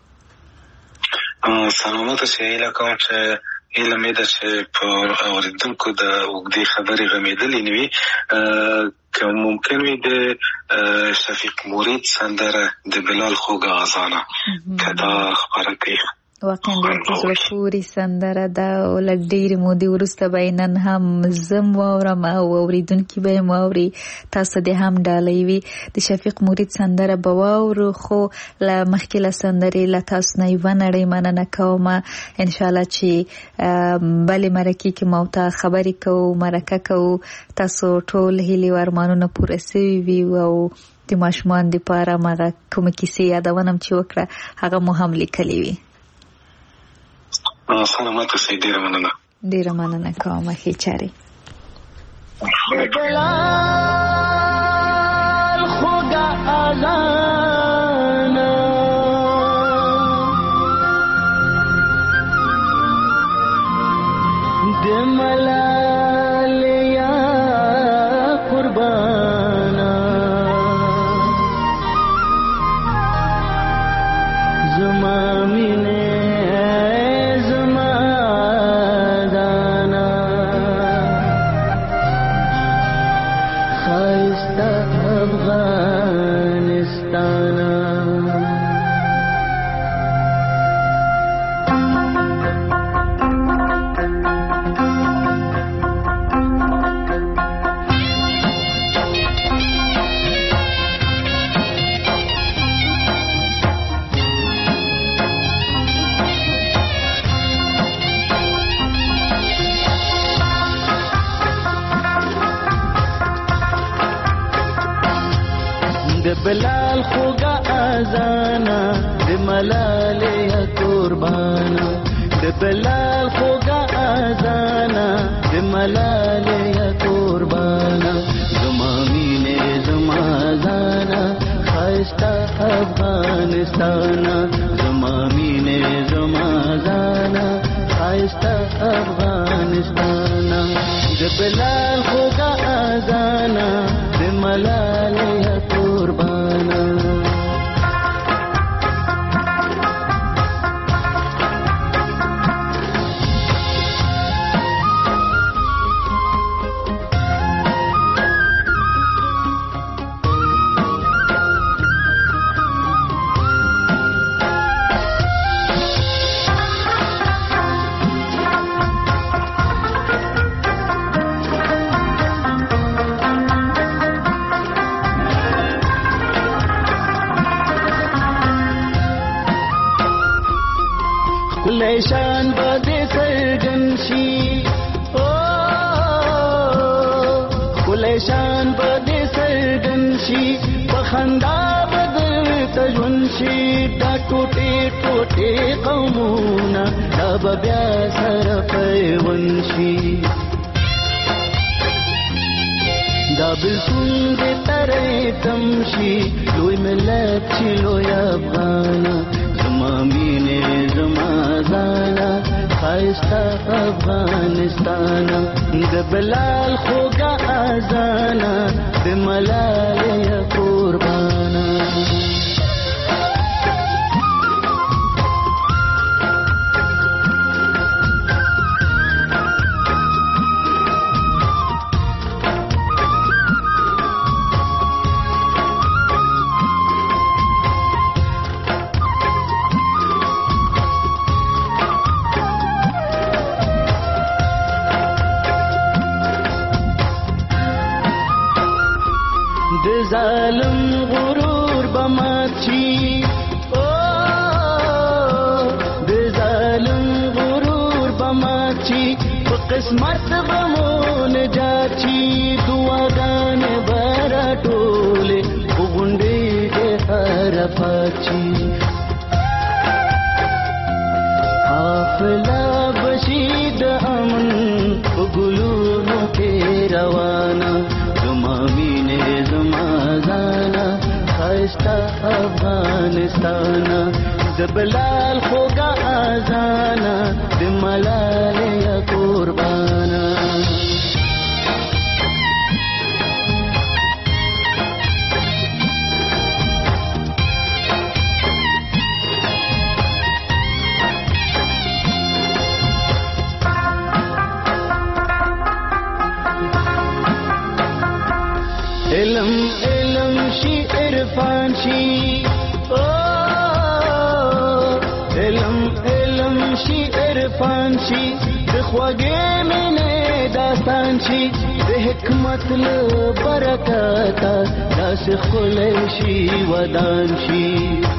سلامت اوسئ. لکه چې علم دې چې په اوریدونکو د وګړي خبرې غمیدلې نه وي، که ممکن وي د شفیق مرید سندره د بلال خوږه اذانه کدا خبره کوي. واقعا د زړه پورې سندره ده او له ډېرې مودې وروسته به نن هم زم واورم او اوریدونکي به یې واوري. تاسو دې هم ډالۍ وي. د شفیق مرید سندره به واورو، خو له مخکې له سندرې له تاسو نه یوه نړۍ مننه کوم. انشاءالله چې بلې مرکې کې ما ورته خبرې کوو، مرکه کوو، تاسو ټول هیلې او ارمانونه پوره سوي وي او د ماشومان دپاره هغه کومه کیسې یادونه چې وکړه هغه مو هم لیکلې وي. سلامت اوسئ. ډیره مننه. ډیره مننه کوم. ښې چارې. بلال خوږه اذانه د ملال یا قربانا زما مینه بلال خوږه اذانه د ملال یا قربانا د بلال خوږه اذانه د ملال یا قربانا زما مینه زما ځانا خاسته افغانستانا زما مینه زما ځانا خاسته افغانستانا د بلال خوږه اذانه د ملال یا قربانا لیشان بده سرگنشی لیشان بده سرگنشی بخندا بدر تجونشی دا ټوټه ټوټه قومونه دا بیا سره پیونشي دا بلسون دې ترې تمشي لوی ملت چې لوی افغانا زما مینه زما ځانا خایسته افغانستانا د بلال خوږه اذانا د ملال یا قربانا ظالم غرور بماچی د ظالم غرور بماچی په قسمت بمون جاچی دعاګان برا ټوله وګونډې هر پاچی حافظ بشید امن وګلونو کې روانه خایسته افغانستانا د د بلال خوږه اذانه د ملالۍ قربانه علم علم شي عرفان شي علم علم شي عرفان شي د خوږې مینې داستان شي د حکمت له برکته داسې ښکلی شي ودان شي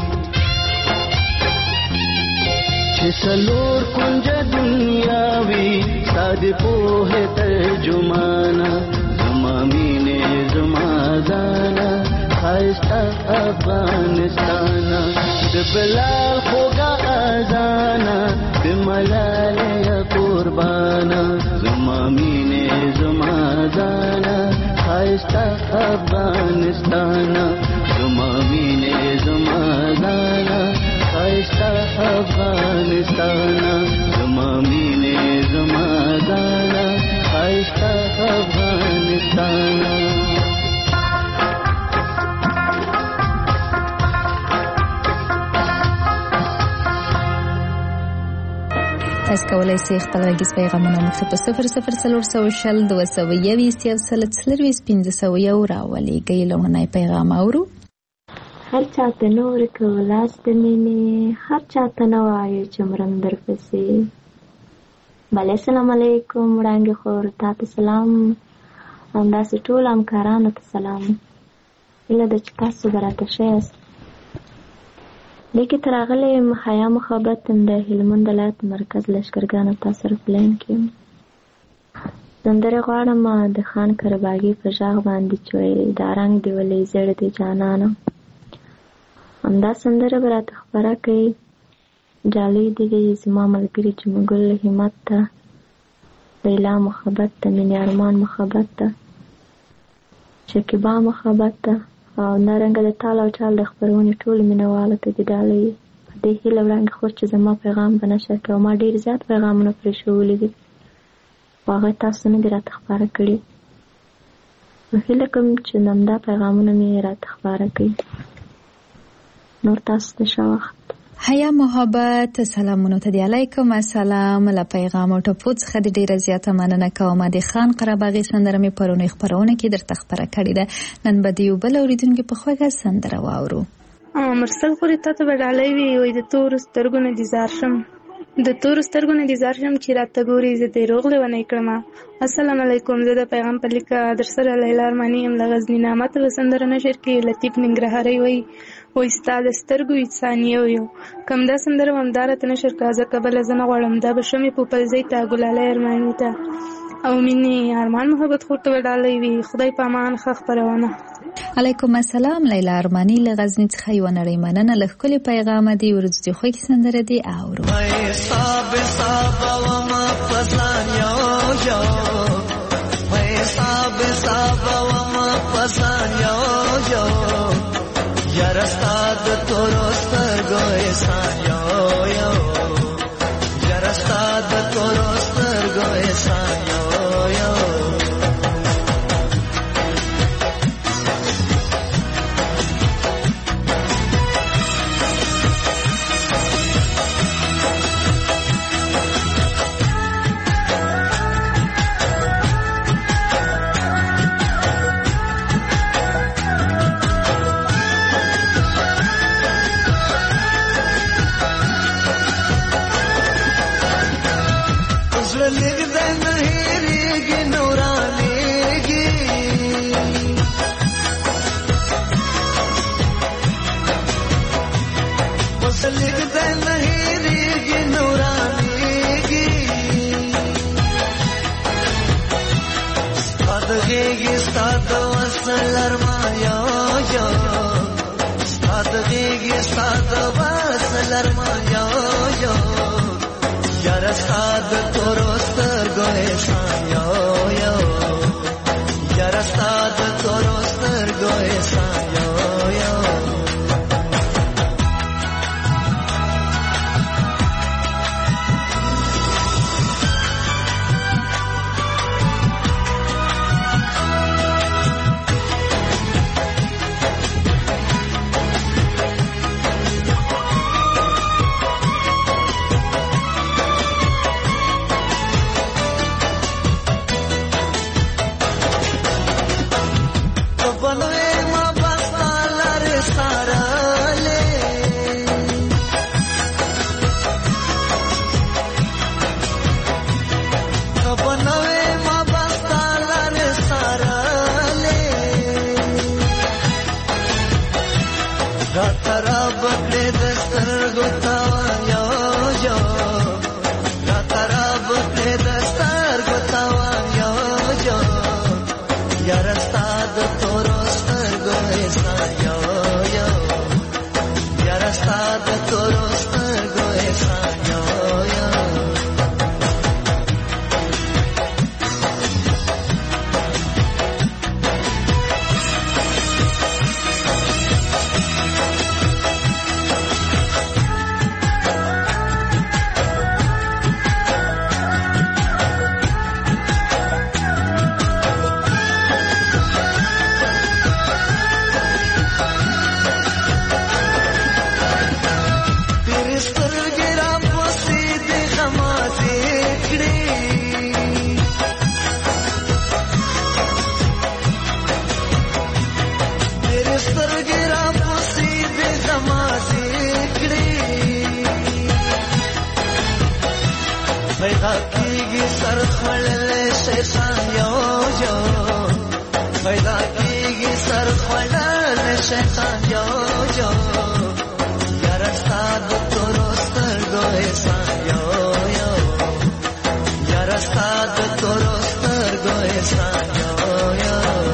چې څلور کنجه دنیا وي ستا د پوهې ترجمانه زما مینې زما ځانه ښایسته افغانستانه د بلال خوږه اذانه د ملالۍ قربانه زما مینې زما ځانه ښایسته افغانستانه زما مینې زما ځانه ښایسته افغانستانه زما مینې زما ځانه ښایسته افغانستانه تاسو کولای شئ خپل غږیز پیغامونه موږ ته په 0040 221 1501 راولېږئ. لومړنی پیغام اورو. هر چاته نور که ولاس د مینې هر چاته نه وایو چې مرم درپسې. بله السلام علیکم وړانګې خور تا ته سلام همداسې ټولو همکارانو ته سلام. هیله ده چې تاسو به راته ښه یاست. دې کې ته راغلی یم حیا محبت د هلمند ولایت مرکز لښکرګانو تا سره په لاین کې یم. سندرې غواړم د خان کرباګي په غږ باندې چې وایي دا رنګ دې ولې زړ دی جانانه. همدا سندره به راته خپره کوي. ډالۍ دې وي زما ملګري جمګل همت ته لیلا محبت ته مینې ارمان محبت ته شکیبا محبت ته او نارنګه د تال او چال د خپرونې ټولو مینهوالو ته دې ډالۍ په دې هیله وړاندې خور چې زما پیغام به نشر کړي او ما ډېر زیات پیغامونه پرېښولي دي خو هغه تاسو نه دي راته خپاره کړي. نو هیله کوم چې همدا پیغامونه مې راته خپاره کړي. نور تاسو ته ښه وخت. حیا محبت سلامونو ته دی. علیکم السلام. له پیغام او ټپو څخه د ډیره زیاته مننه کوم. د خان قرباغي سندره مې پرونی خبرونه کې درته خبره کړې ده. نن به دیو بل اوریدونکو په خوږه سندره واورو. مرسل خوري ته بدالې وی وې د تور سترګو نه ديزار شم چې راته ګوري زه دې روغله ونې کړم. السلام علیکم. زه د پیغام په لیکه در سره لیلا ارمانی ام لغزنی نامه ته سندره نشر کې لطیف ننګرهاري وای و استاد سترګو انسانیو یو کم دا سندره ومدار ته نشر کا ځکه بل زنه غړم دا بشمې په پلځي تا ګلاله ارمانی ته او مینې ارمان محبت خورته وډالې وی خدای پامان خخ پرونه. علیکم السلام. لیلا ارمانی لغزنی څخه یو نړۍ مننه لخکلي پیغام دی ورځي خو کی سندره دی اورو. صاحب و ما فزان یو صاحب و ما فزان یو یا رستاد تورستر گوی سان یو یا رستاد تورستر گوی سان یو شیطان یو یو یاره ستا د تورو سترګو احسان یو یو یاره ستا د تورو سترګو احسان یو یو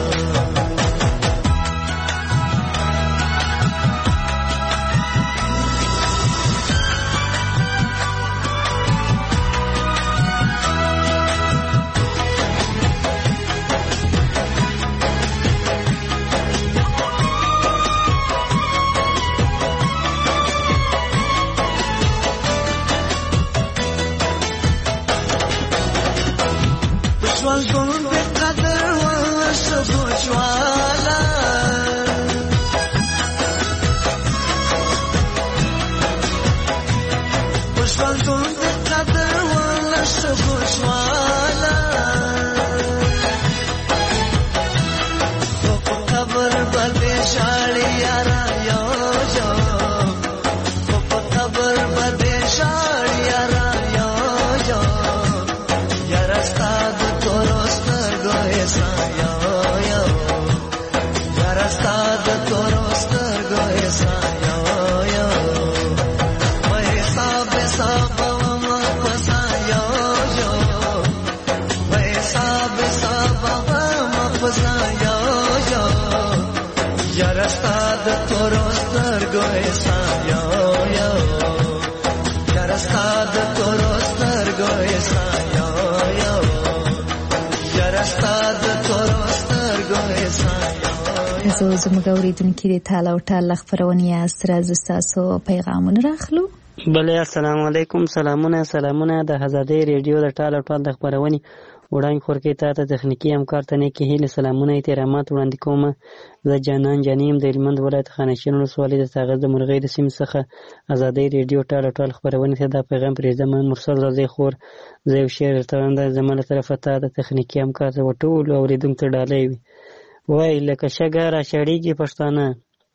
زموږ اورېدونکي د تال او ټال خپرونې یاست. راځو ستاسو پیغامونه راخلو. بله السلام علیکم. سلامونه د آزادۍ ریډیو د ټال او ټال د خپرونې وړاندې خورکې ته تخنیکي همکار ته نیکې هیلې سلامونه احترامات وړاندې کوم. زه جانان جانیم د هلمند ولایت خانشین ولسوالۍ د ساغر د مرغۍ د سیمې څخه آزادۍ ریډیو ټال او ټال خپرونې ته دا پیغام پرېږدم. مرسل رضی خور زه یو شعر درته وایم، دا زما له طرفه ته د تخنیکي همکار ته ټولو اورېدونکو ته ډالۍ وي. وای لکه شګه را شړېږي پښتانه،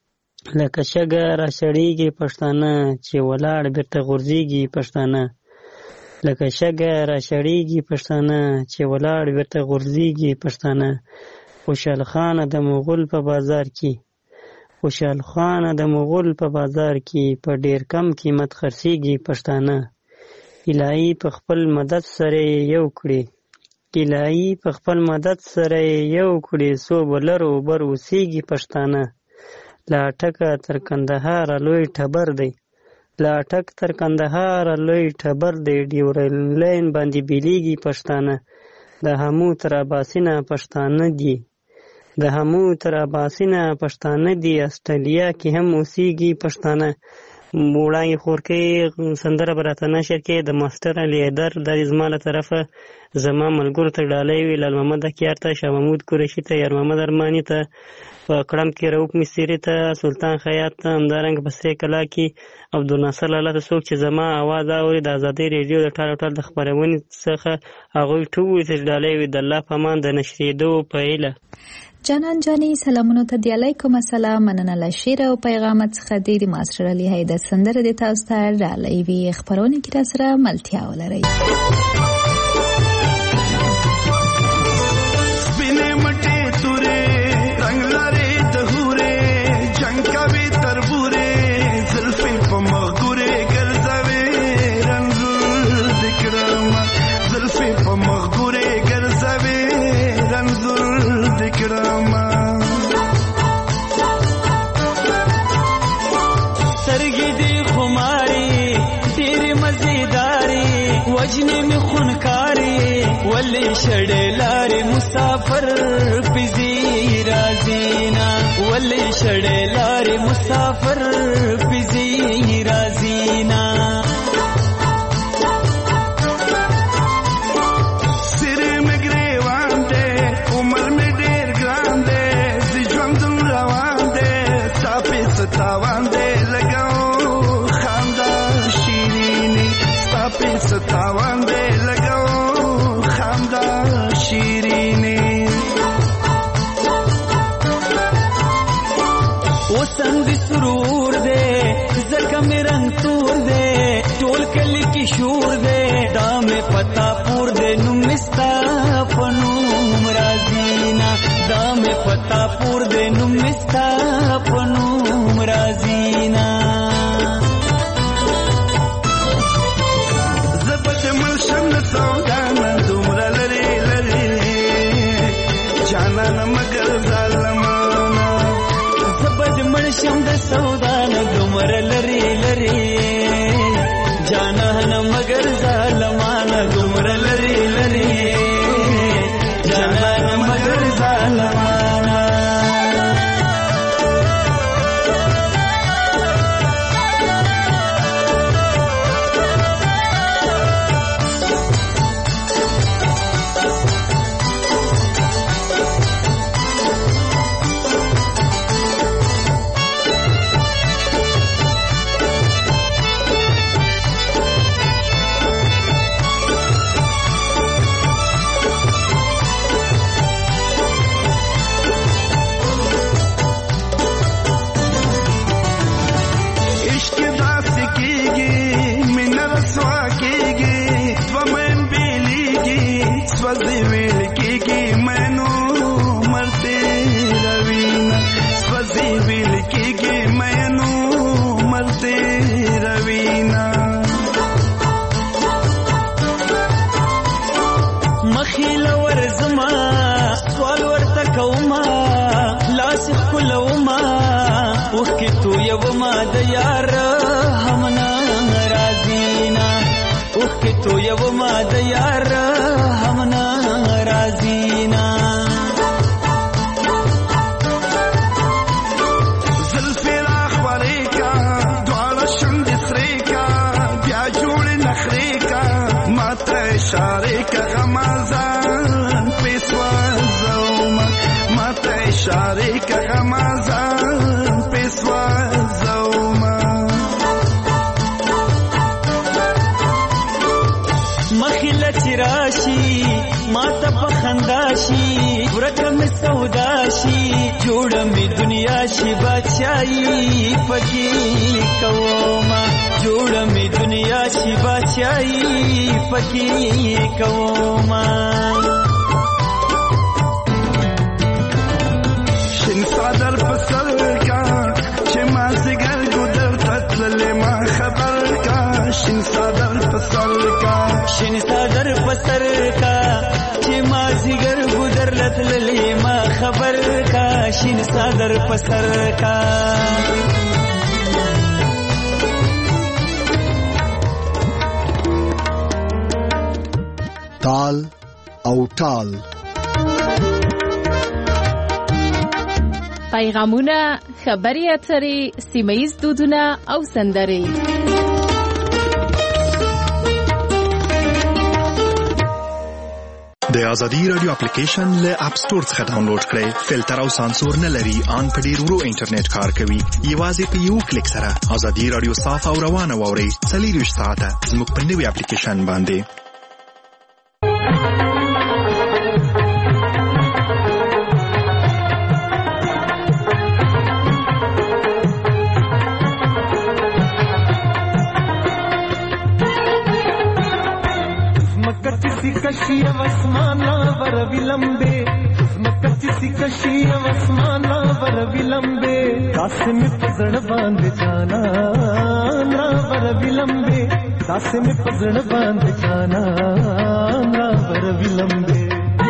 لکه شګه را شړېږي پښتانه، چې ولاړ بیرته غورځېږي پښتانه. لکه شګه را شړېږي پښتانه، چې ولاړ بیرته غورځېږي پښتانه. خوشحال خانه د مغول په بازار کې، خوشحال خانه د مغول په بازار کې، په ډېر کم قیمت خرڅېږي پښتانه. الهي په خپل مدد سره یو کړي، الهي په خپل مدد سره یو کړي، څو بلر اوبر اوسېږي پښتانه. له اټکه تر کندهار لوی ټبر دی، له اټک تر کندهار لوی ټبر دی، ډیورن لاین باندې بیلیږي پښتانه. د همو تر اباسینه پښتانه دي، د همو تر اباسینه پښتانه دي، استرالیا کې هم اوسېږي پښتانه. وړاندې خورکې سندره به راته نشر کې د ماسټر علي حیدر دا زما له طرفه زما ملګرو ته ډالۍ وي، لال محمد اکیار ته، شاه محمود قریشي ته، یار محمد ارماني ته، په کړم کې رؤف مصري ته، سلطان خیاط ته، همدارنګه په سرې کلا کې عبدالناصر لالا ته. څوک چې زما اواز اوري د آزادۍ ریډیو د ټال او ټال د خپرونې څخه هغوی ټول ته ډالۍ وي. د الله په امان د نشرېدو په هیله. جانان جانی سلامونو ته دی علیکم السلام. مننه له شعر او پیغام څخه د ماسټر علي حیدر سندره د تاسو ته ډالۍ وي. خبرونه کې را سره ملتیا ولرئ. سپینې مټې تورې رنگ لري د هورې جنگ کوي تربورې زلفې په مغورې ګرځوي رنځور دکړم زلفې په مغورې ګرځوي رنځور دکړم. سرګې دې خماري ډېرې مزیداري وجنې مې خونکاري ولې شړې لارې مسافر پزي رازینا ولې شړې لارې مسافر پزي رازینا. سره مې ګریوان دې عمر مې ډېر ګران دې ژوند روان دې تاپې ستاوان دې لګاو خندا شیرینی تاپې ستاوان دې لګاو خندا شیرینی. وسنګ سرور دے زکه مې رنگ تور دے ټول کلی کی شور دے دا مې پتا پور دے نو مستا پنوم رازینا دا مې پتا پور دې نوم مستا پنوم رازینا زبد ملشم سودانا دومره لري لري جانان مگر ظالمانا زبد ملشم د سودانا دومره لري لري جانان مگر ظالمانا دومره لري لري جانان مگر ظالمانا تو یو ما د یار همنا رازینا زلفی راخوری کا دوار شند سری کا بیا جوڑ نخری کا مات اشاره کا غمازان پیسوا زوما مات اشاره کا غمازان پیسوا زوما مخیله چراشی ماتا پخنداشی ورکم سوداشی جوڑم دنیا شی بادشاہی پکی کوما جوڑم دنیا شی بادشاہی پکی کوما شن صادر پسر کا چما زگر گدر تطلل ما خبر کا شن صادر پسر کا شین صادر پسر کا چې ما زیګر ګذر لتللی ما خبر کا شین صادر پسر کا تال او ټال پیغامونه خبري اترې سیمه‌ییز دودونه او سندرې د ازادي رادیو اپلیکیشن له اپ سٹور څخه ډاونلوډ کړئ. فلټر او سانسور نه لري، ان په ډیر ورو انټرنیټ کار کوي. یوازې په یو کلیک سره ازادي رادیو صاف او روانه واورئ. 24 ساعته زموږ په نوي اپلیکیشن باندې. کشی واسمانا ور ویلمبے مکچ سی کشی واسمانا ور ویلمبے داسم پزڑ باندھ جانا نا ور ویلمبے داسم پزڑ باندھ جانا نا ور ویلمبے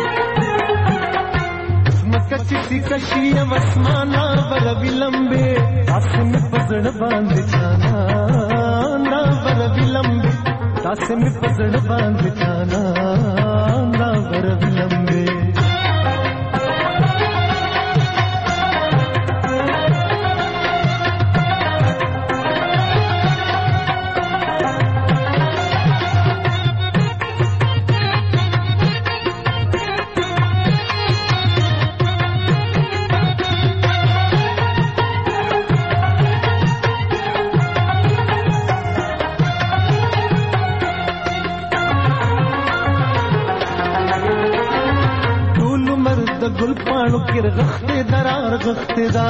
مکچ سی کشی واسمانا ور ویلمبے داسم پزڑ باندھ جانا نا ور ویلمبے داسم پزڑ باندھ جانا نا ور ویلمبے گل پانو کر غختے درار غختے دا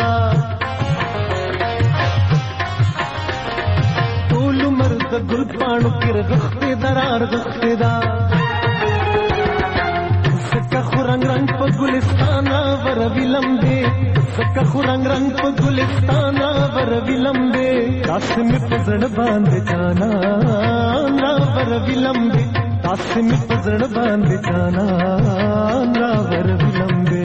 طول مرد گل پانو کر غختے درار غختے دا سکا خورن رنگ رنگ په ګلستان ور ویلمبه زکه خو رنگ رنگ په ګلستان ور ویلمبه داس می پزړ باندې جانا نا ور ویلمبه داس می پزړ باندې جانا نا ور ویلمبه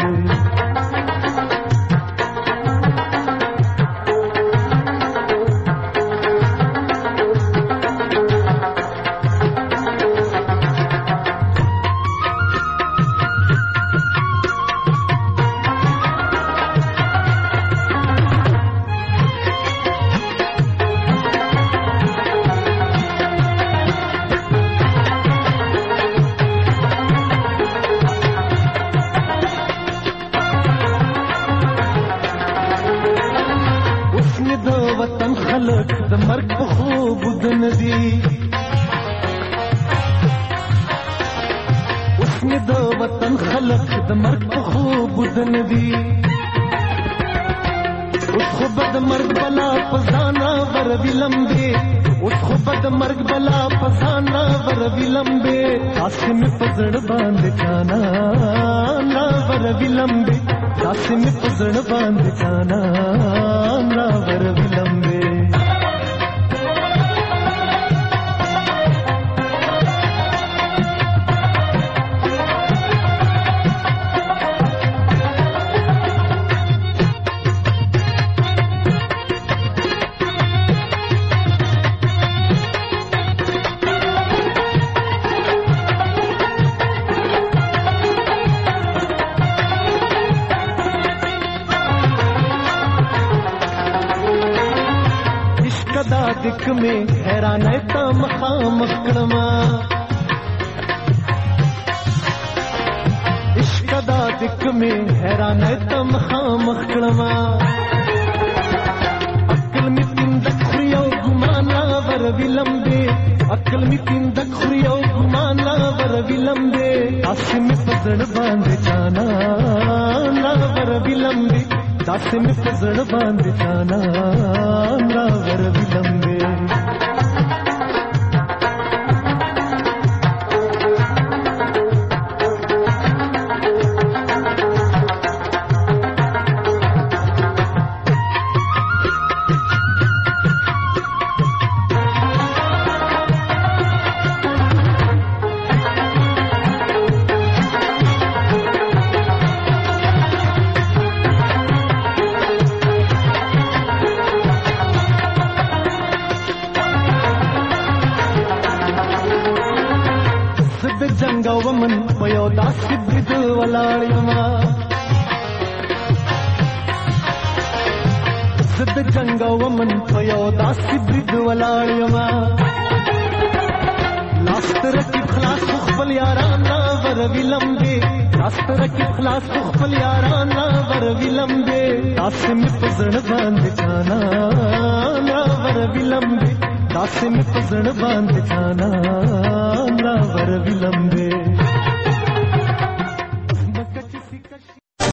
दास में पजड़ बांध जाना ना वर विलंबे